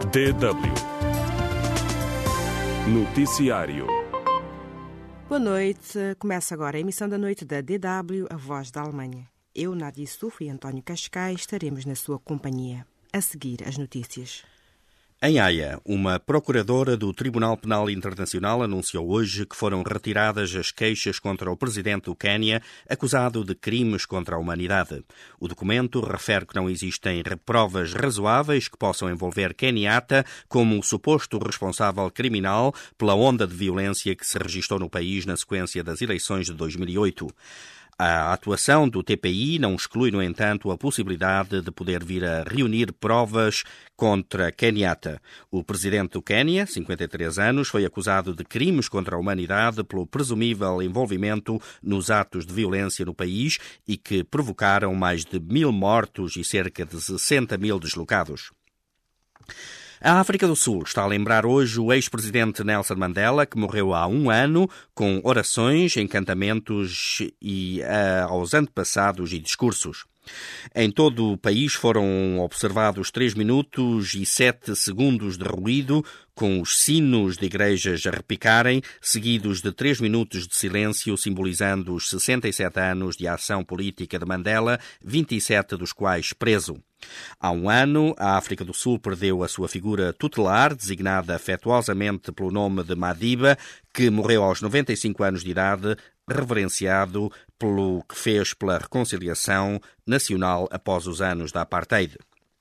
DW Noticiário. Boa noite. Começa agora a emissão da noite da DW, a voz da Alemanha. Eu, Nádia Suf e António Cascais estaremos na sua companhia. A seguir, as notícias. Em Haia, uma procuradora do Tribunal Penal Internacional anunciou hoje que foram retiradas as queixas contra o presidente do Quénia, acusado de crimes contra a humanidade. O documento refere que não existem provas razoáveis que possam envolver Kenyatta como o suposto responsável criminal pela onda de violência que se registrou no país na sequência das eleições de 2008. A atuação do TPI não exclui, no entanto, a possibilidade de poder vir a reunir provas contra Kenyatta. O presidente do Quénia, 53 anos, foi acusado de crimes contra a humanidade pelo presumível envolvimento nos atos de violência no país e que provocaram mais de 1.000 mortos e cerca de 60.000 deslocados. A África do Sul está a lembrar hoje o ex-presidente Nelson Mandela, que morreu há um ano, com orações, encantamentos e aos antepassados e discursos. Em todo o país foram observados 3 minutos e 7 segundos de ruído, com os sinos de igrejas a repicarem, seguidos de 3 minutos de silêncio, simbolizando os 67 anos de ação política de Mandela, 27 dos quais preso. Há um ano, a África do Sul perdeu a sua figura tutelar, designada afetuosamente pelo nome de Madiba, que morreu aos 95 anos de idade, reverenciado pelo que fez pela reconciliação nacional após os anos da apartheid.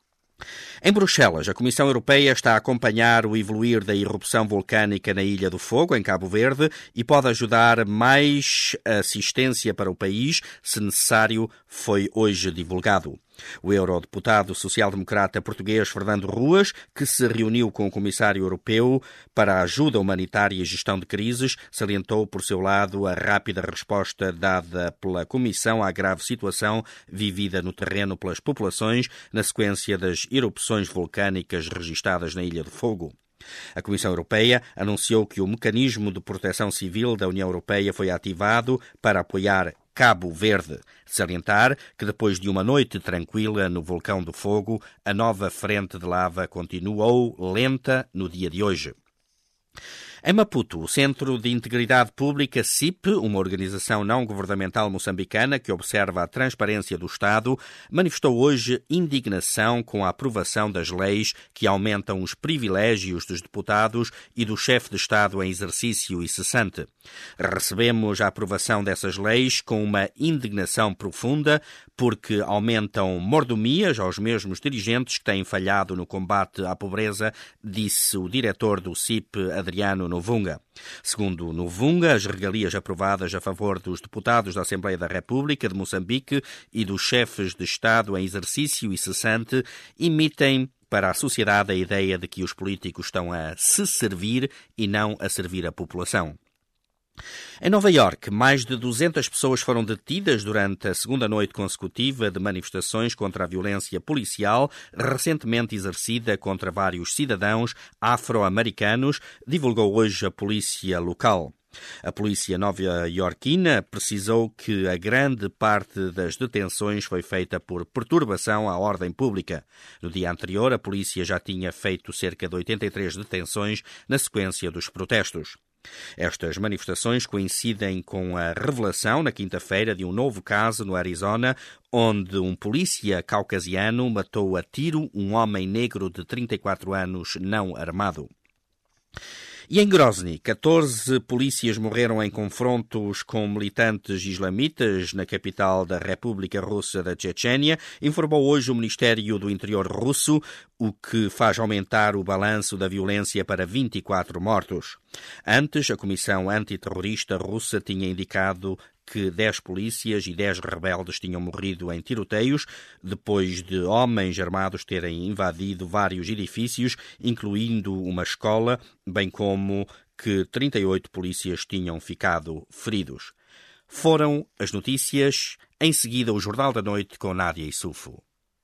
Em Bruxelas, a Comissão Europeia está a acompanhar o evoluir da erupção vulcânica na Ilha do Fogo, em Cabo Verde, e pode ajudar mais assistência para o país, se necessário, foi hoje divulgado. O eurodeputado social-democrata português Fernando Ruas, que se reuniu com o Comissário Europeu para a ajuda humanitária e gestão de crises, salientou por seu lado a rápida resposta dada pela Comissão à grave situação vivida no terreno pelas populações na sequência das erupções vulcânicas registadas na Ilha do Fogo. A Comissão Europeia anunciou que o mecanismo de proteção civil da União Europeia foi ativado para apoiar Cabo Verde. Salientar que depois de uma noite tranquila no Vulcão do Fogo, a nova frente de lava continuou lenta no dia de hoje. Em Maputo, o Centro de Integridade Pública, CIP, uma organização não-governamental moçambicana que observa a transparência do Estado, manifestou hoje indignação com a aprovação das leis que aumentam os privilégios dos deputados e do chefe de Estado em exercício e cessante. Recebemos a aprovação dessas leis com uma indignação profunda porque aumentam mordomias aos mesmos dirigentes que têm falhado no combate à pobreza, disse o diretor do CIP, Adriano Novunga. Segundo Novunga, as regalias aprovadas a favor dos deputados da Assembleia da República de Moçambique e dos chefes de Estado em exercício e cessante emitem para a sociedade a ideia de que os políticos estão a se servir e não a servir a população. Em Nova Iorque, mais de 200 pessoas foram detidas durante a segunda noite consecutiva de manifestações contra a violência policial recentemente exercida contra vários cidadãos afro-americanos, divulgou hoje a polícia local. A polícia nova-iorquina precisou que a grande parte das detenções foi feita por perturbação à ordem pública. No dia anterior, a polícia já tinha feito cerca de 83 detenções na sequência dos protestos. Estas manifestações coincidem com a revelação, na quinta-feira, de um novo caso no Arizona, onde um polícia caucasiano matou a tiro um homem negro de 34 anos não armado. E em Grozny, 14 polícias morreram em confrontos com militantes islamitas na capital da República Russa da Chechênia, informou hoje o Ministério do Interior russo, o que faz aumentar o balanço da violência para 24 mortos. Antes, a Comissão Antiterrorista russa tinha indicado que 10 polícias e 10 rebeldes tinham morrido em tiroteios depois de homens armados terem invadido vários edifícios, incluindo uma escola, bem como que 38 polícias tinham ficado feridos. Foram as notícias, em seguida o Jornal da Noite com Nádia Issoufo.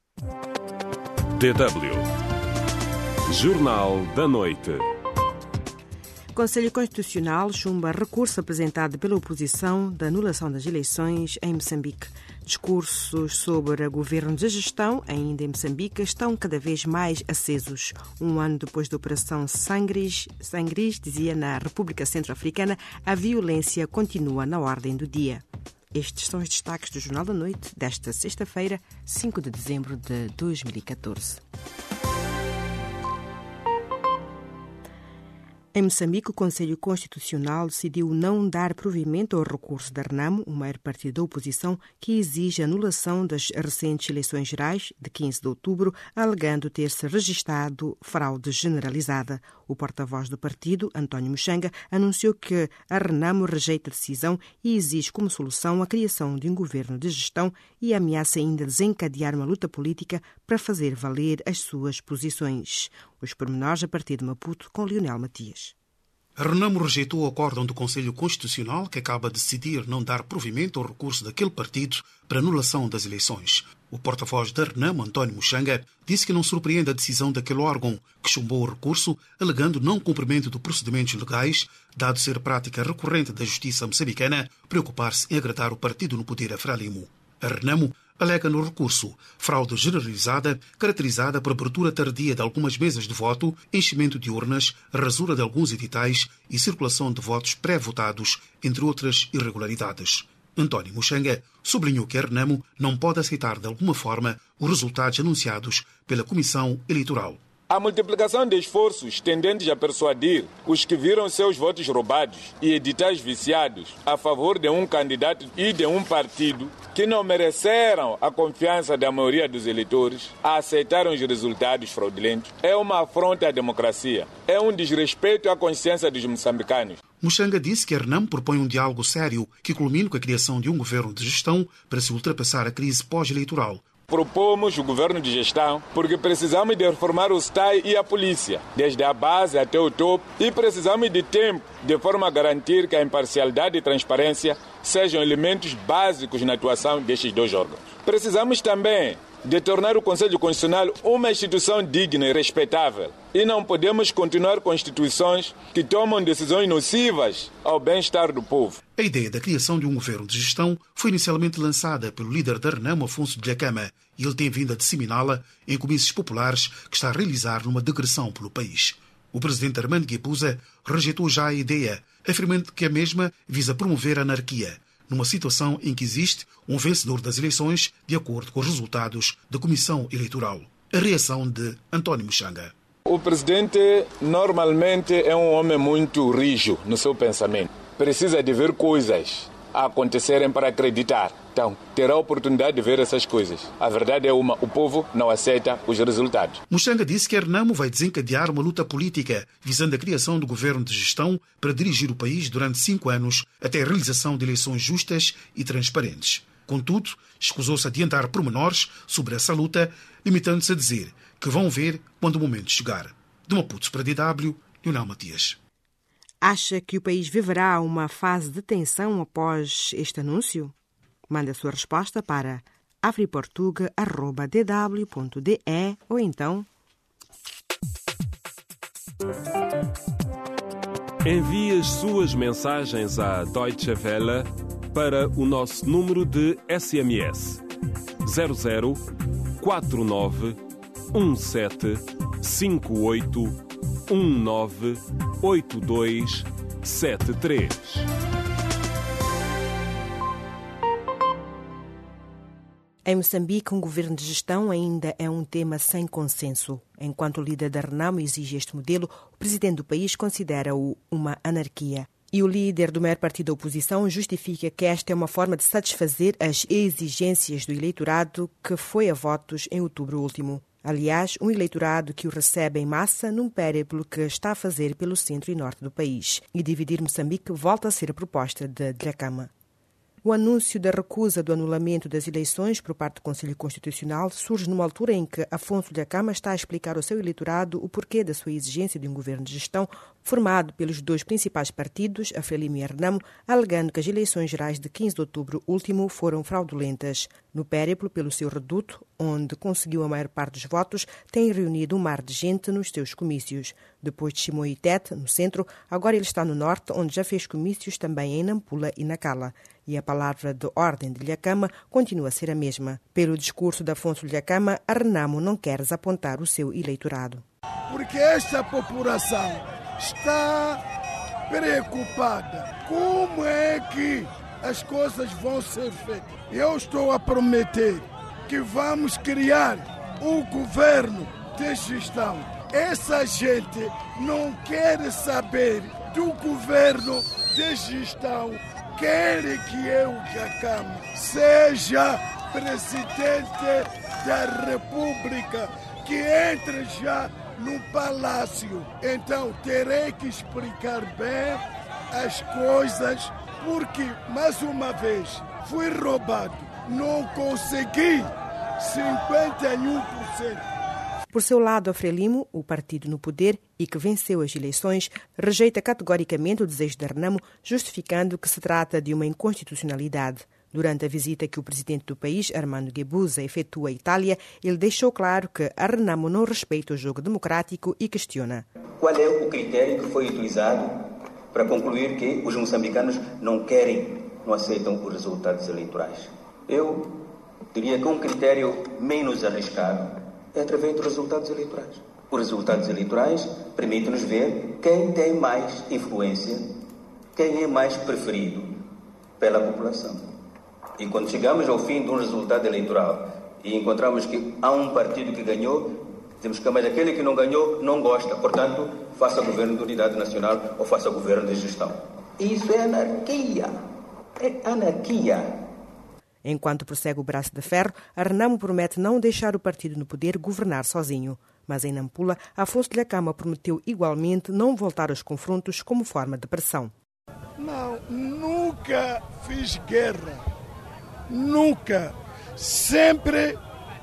DW Jornal da Noite. O Conselho Constitucional chumba recurso apresentado pela oposição da anulação das eleições em Moçambique. Discursos sobre o governo de gestão, ainda em Moçambique, estão cada vez mais acesos. Um ano depois da Operação Sangris, dizia na República Centro-Africana, a violência continua na ordem do dia. Estes são os destaques do Jornal da Noite desta sexta-feira, 5 de dezembro de 2014. Em Moçambique, o Conselho Constitucional decidiu não dar provimento ao recurso da Renamo, o maior partido da oposição, que exige a anulação das recentes eleições gerais de 15 de outubro, alegando ter-se registrado fraude generalizada. O porta-voz do partido, António Muxanga, anunciou que a Renamo rejeita a decisão e exige como solução a criação de um governo de gestão e ameaça ainda desencadear uma luta política para fazer valer as suas posições. Os pormenores a partir de Maputo, com Leonel Matias. A Renamo rejeitou o acórdão do Conselho Constitucional que acaba de decidir não dar provimento ao recurso daquele partido para anulação das eleições. O porta-voz da Renamo, António Muxanga, disse que não surpreende a decisão daquele órgão, que chumbou o recurso, alegando não cumprimento de procedimentos legais, dado ser prática recorrente da justiça moçambicana preocupar-se em agradar o partido no poder a Frelimo. A Renamo alega no recurso fraude generalizada, caracterizada por abertura tardia de algumas mesas de voto, enchimento de urnas, rasura de alguns editais e circulação de votos pré-votados, entre outras irregularidades. António Muxanga sublinhou que a Renamo não pode aceitar de alguma forma os resultados anunciados pela Comissão Eleitoral. A multiplicação de esforços tendentes a persuadir os que viram seus votos roubados e editais viciados a favor de um candidato e de um partido que não mereceram a confiança da maioria dos eleitores a aceitar os resultados fraudulentos é uma afronta à democracia, é um desrespeito à consciência dos moçambicanos. Muxanga disse que a Renamo propõe um diálogo sério que culmine com a criação de um governo de gestão para se ultrapassar a crise pós-eleitoral. Propomos o governo de gestão porque precisamos de reformar o STAI e a polícia, desde a base até o topo, e precisamos de tempo, de forma a garantir que a imparcialidade e transparência sejam elementos básicos na atuação destes dois órgãos. Precisamos também de tornar o Conselho Constitucional uma instituição digna e respeitável. E não podemos continuar com instituições que tomam decisões nocivas ao bem-estar do povo. A ideia da criação de um governo de gestão foi inicialmente lançada pelo líder da Renamo, Afonso Dhlakama, e ele tem vindo a disseminá-la em comícios populares que está a realizar numa digressão pelo país. O presidente Armando Guebuza rejeitou já a ideia, afirmando que a mesma visa promover a anarquia, numa situação em que existe um vencedor das eleições de acordo com os resultados da Comissão Eleitoral. A reação de António Muxanga. O presidente normalmente é um homem muito rijo no seu pensamento. Precisa de ver coisas a acontecerem para acreditar. Então, terá a oportunidade de ver essas coisas. A verdade é uma: o povo não aceita os resultados. Muxanga disse que a Renamo vai desencadear uma luta política visando a criação do governo de gestão para dirigir o país durante 5 anos até a realização de eleições justas e transparentes. Contudo, escusou-se adiantar pormenores sobre essa luta, limitando-se a dizer que vão ver quando o momento chegar. De Maputo para a DW, Leonel Matias. Acha que o país viverá uma fase de tensão após este anúncio? Mande a sua resposta para afriportuga@dw.de ou então... Envie as suas mensagens à Deutsche Welle para o nosso número de SMS 0049 17 58 198273. Em Moçambique, um governo de gestão ainda é um tema sem consenso. Enquanto o líder da Renamo exige este modelo, o presidente do país considera-o uma anarquia. E o líder do maior partido da oposição justifica que esta é uma forma de satisfazer as exigências do eleitorado que foi a votos em outubro último. Aliás, um eleitorado que o recebe em massa num périplo que está a fazer pelo centro e norte do país. E dividir Moçambique volta a ser a proposta de Dhlakama. O anúncio da recusa do anulamento das eleições por parte do Conselho Constitucional surge numa altura em que Afonso Dhlakama está a explicar ao seu eleitorado o porquê da sua exigência de um governo de gestão formado pelos dois principais partidos, a Frelimo e a Renamo, alegando que as eleições gerais de 15 de outubro último foram fraudulentas. No périplo pelo seu reduto, onde conseguiu a maior parte dos votos, tem reunido um mar de gente nos seus comícios. Depois de Chimoio e Tete, no centro, agora ele está no norte, onde já fez comícios também em Nampula e Nacala. E a palavra de ordem de Lhakama continua a ser a mesma. Pelo discurso de Afonso Lhakama, a Renamo não quer desapontar o seu eleitorado. Porque esta população está preocupada. Como é que as coisas vão ser feitas? Eu estou a prometer que vamos criar um governo de gestão. Essa gente não quer saber do governo de gestão. Quer que eu, Lhakama, seja presidente da República, que entre já no palácio. Então terei que explicar bem as coisas, porque, mais uma vez, fui roubado. Não consegui 51%. Por seu lado, a Frelimo, o partido no poder e que venceu as eleições, rejeita categoricamente o desejo de Renamo, justificando que se trata de uma inconstitucionalidade. Durante a visita que o presidente do país, Armando Guebuza, efetua à Itália, ele deixou claro que a Renamo não respeita o jogo democrático e questiona. Qual é o critério que foi utilizado para concluir que os moçambicanos não aceitam os resultados eleitorais? Eu diria que um critério menos arriscado é através dos resultados eleitorais. Os resultados eleitorais permitem-nos ver quem tem mais influência, quem é mais preferido pela população. E quando chegamos ao fim de um resultado eleitoral e encontramos que há um partido que ganhou, dizemos que mas aquele que não ganhou não gosta, portanto, faça governo de unidade nacional ou faça governo de gestão. Isso é anarquia. É anarquia. Enquanto prossegue o braço de ferro, a Renamo promete não deixar o partido no poder governar sozinho. Mas em Nampula, Afonso Lhakama prometeu igualmente não voltar aos confrontos como forma de pressão. Não, nunca fiz guerra. Nunca. Sempre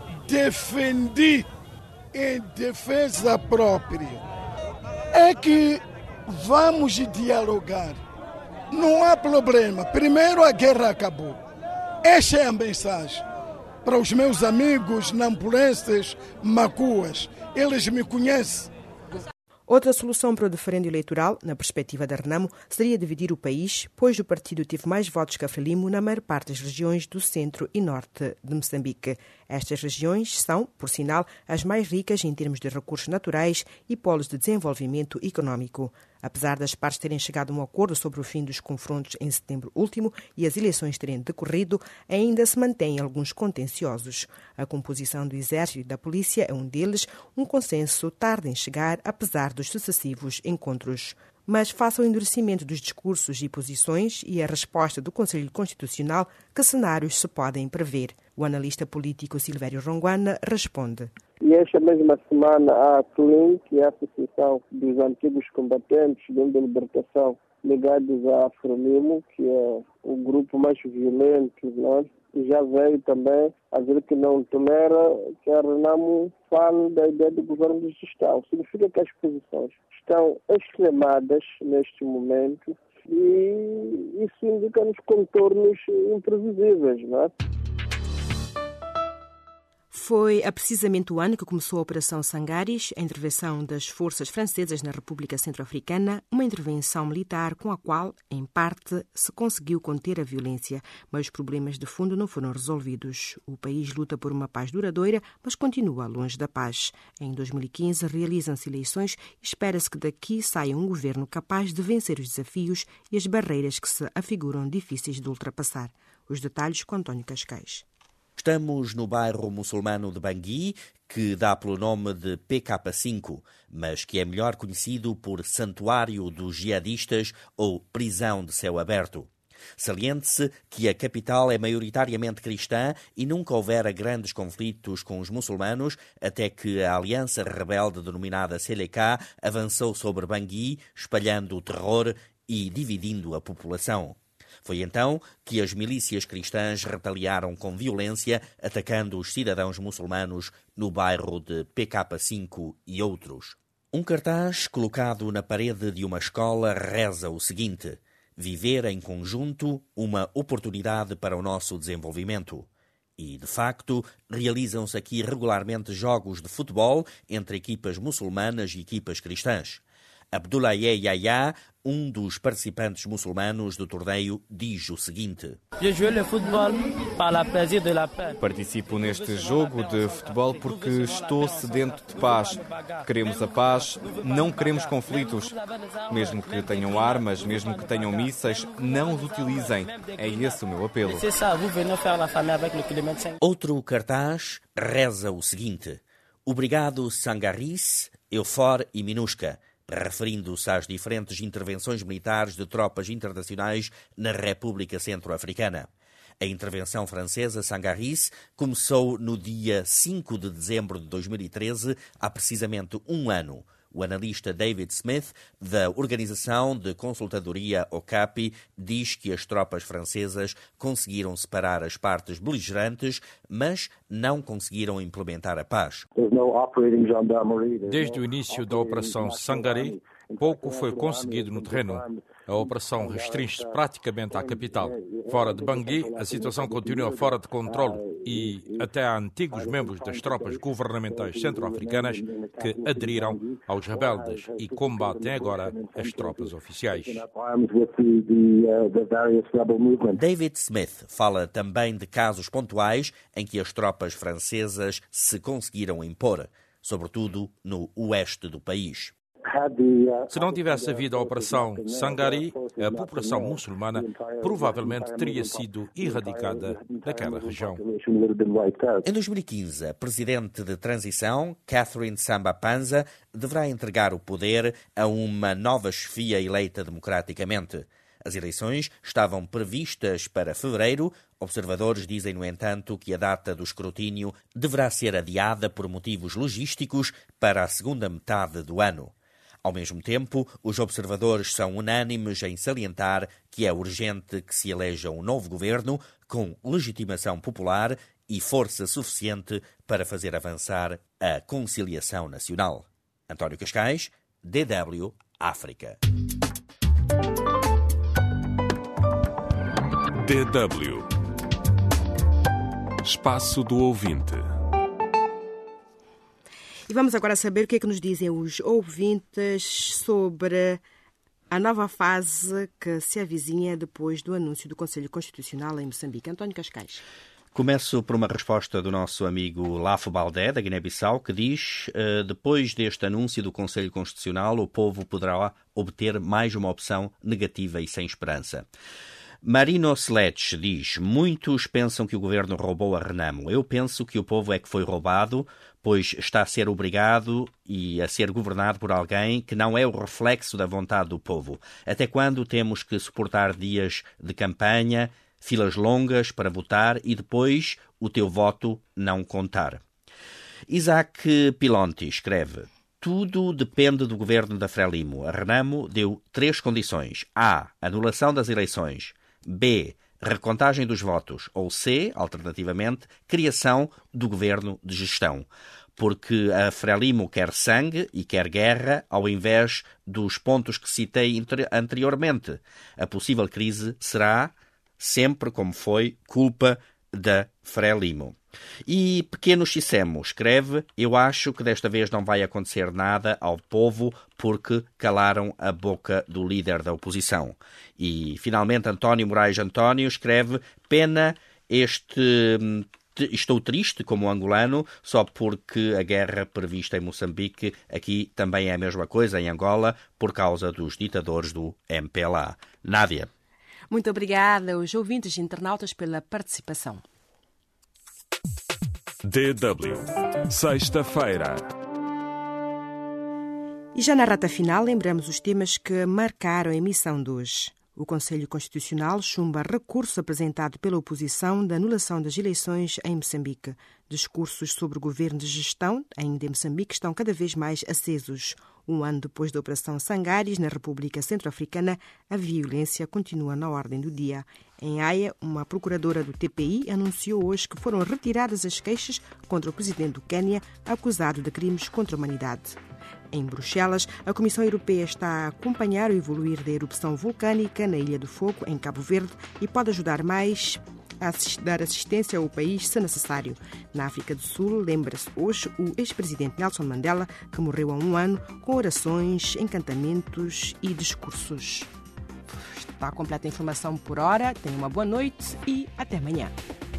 defendi em defesa própria. É que vamos dialogar. Não há problema. Primeiro a guerra acabou. Esta é a mensagem para os meus amigos nampulenses macuas. Eles me conhecem. Outra solução para o diferendo eleitoral, na perspectiva da Renamo, seria dividir o país, pois o partido teve mais votos que a Frelimo na maior parte das regiões do centro e norte de Moçambique. Estas regiões são, por sinal, as mais ricas em termos de recursos naturais e polos de desenvolvimento econômico. Apesar das partes terem chegado a um acordo sobre o fim dos confrontos em setembro último e as eleições terem decorrido, ainda se mantêm alguns contenciosos. A composição do Exército e da Polícia é um deles, um consenso tarda em chegar, apesar dos sucessivos encontros. Mas face ao endurecimento dos discursos e posições e a resposta do Conselho Constitucional, que cenários se podem prever? O analista político Silvério Ronguana responde. E esta mesma semana a ACLIN, que é a Associação dos Antigos Combatentes de Libertação ligados à Frelimo, que é o grupo mais violento, não? Já veio também a dizer que não tolera que a Renamo fale da ideia do governo de gestão. Significa que as posições estão extremadas neste momento e isso indica-nos contornos imprevisíveis, não é? Foi há precisamente o ano que começou a Operação Sangaris, a intervenção das forças francesas na República Centro-Africana, uma intervenção militar com a qual, em parte, se conseguiu conter a violência, mas os problemas de fundo não foram resolvidos. O país luta por uma paz duradoura, mas continua longe da paz. Em 2015, realizam-se eleições e espera-se que daqui saia um governo capaz de vencer os desafios e as barreiras que se afiguram difíceis de ultrapassar. Os detalhes com António Cascais. Estamos no bairro muçulmano de Bangui, que dá pelo nome de PK5, mas que é melhor conhecido por Santuário dos Jihadistas ou Prisão de Céu Aberto. Saliente-se que a capital é maioritariamente cristã e nunca houvera grandes conflitos com os muçulmanos, até que a aliança rebelde denominada Seleka avançou sobre Bangui, espalhando o terror e dividindo a população. Foi então que as milícias cristãs retaliaram com violência, atacando os cidadãos muçulmanos no bairro de PK5 e outros. Um cartaz colocado na parede de uma escola reza o seguinte: viver em conjunto, uma oportunidade para o nosso desenvolvimento. E, de facto, realizam-se aqui regularmente jogos de futebol entre equipas muçulmanas e equipas cristãs. Abdoulaye Yahya, um dos participantes muçulmanos do torneio, diz o seguinte: participo neste jogo de futebol porque estou sedento de paz. Queremos a paz, não queremos conflitos. Mesmo que tenham armas, mesmo que tenham mísseis, não os utilizem. É esse o meu apelo. Outro cartaz reza o seguinte: obrigado Sangaris, Eufor e Minusca, referindo-se às diferentes intervenções militares de tropas internacionais na República Centro-Africana. A intervenção francesa Sangaris começou no dia 5 de dezembro de 2013, há precisamente um ano. O analista David Smith, da organização de consultadoria Okapi, diz que as tropas francesas conseguiram separar as partes beligerantes, mas não conseguiram implementar a paz. Desde o início da Operação Sangaré, pouco foi conseguido no terreno. A operação restringe-se praticamente à capital. Fora de Bangui, a situação continua fora de controle e até há antigos membros das tropas governamentais centro-africanas que aderiram aos rebeldes e combatem agora as tropas oficiais. David Smith fala também de casos pontuais em que as tropas francesas se conseguiram impor, sobretudo no oeste do país. Se não tivesse havido a Operação Sangaré, a população muçulmana provavelmente teria sido erradicada daquela região. Em 2015, a presidente de transição, Catherine Samba-Panza, deverá entregar o poder a uma nova chefia eleita democraticamente. As eleições estavam previstas para fevereiro. Observadores dizem, no entanto, que a data do escrutínio deverá ser adiada por motivos logísticos para a segunda metade do ano. Ao mesmo tempo, os observadores são unânimes em salientar que é urgente que se eleja um novo governo com legitimação popular e força suficiente para fazer avançar a conciliação nacional. António Cascais, DW, África. DW Espaço do Ouvinte. E vamos agora saber o que é que nos dizem os ouvintes sobre a nova fase que se avizinha depois do anúncio do Conselho Constitucional em Moçambique. António Cascais. Começo por uma resposta do nosso amigo Lafo Baldé, da Guiné-Bissau, que diz: depois deste anúncio do Conselho Constitucional, o povo poderá obter mais uma opção negativa e sem esperança. Marino Sledge diz: muitos pensam que o governo roubou a Renamo. Eu penso que o povo é que foi roubado, pois está a ser obrigado e a ser governado por alguém que não é o reflexo da vontade do povo. Até quando temos que suportar dias de campanha, filas longas para votar e depois o teu voto não contar? Isaac Pilonti escreve: tudo depende do governo da Frelimo. A Renamo deu 3 condições: A. Anulação das eleições; B. Recontagem dos votos; ou C, alternativamente, criação do governo de gestão. Porque a Frelimo quer sangue e quer guerra ao invés dos pontos que citei anteriormente. A possível crise será, sempre como foi, culpa da Frelimo. E Pequeno Xissemo escreve: eu acho que desta vez não vai acontecer nada ao povo porque calaram a boca do líder da oposição. E finalmente António Moraes António escreve: pena estou triste como angolano só porque a guerra prevista em Moçambique aqui também é a mesma coisa em Angola por causa dos ditadores do MPLA. Nádia. Muito obrigada aos ouvintes e internautas pela participação. DW, sexta-feira. E já na reta final, lembramos os temas que marcaram a emissão de hoje. O Conselho Constitucional chumba recurso apresentado pela oposição da anulação das eleições em Moçambique. Discursos sobre o governo de gestão, ainda em Moçambique, estão cada vez mais acesos. Um ano depois da Operação Sangaris, na República Centro-Africana, a violência continua na ordem do dia. Em Haia, uma procuradora do TPI anunciou hoje que foram retiradas as queixas contra o presidente do Quênia, acusado de crimes contra a humanidade. Em Bruxelas, a Comissão Europeia está a acompanhar o evoluir da erupção vulcânica na Ilha do Fogo, em Cabo Verde, e pode ajudar mais a dar assistência ao país, se necessário. Na África do Sul, lembra-se hoje o ex-presidente Nelson Mandela, que morreu há um ano, com orações, encantamentos e discursos. Está completa a informação por hora. Tenha uma boa noite e até amanhã.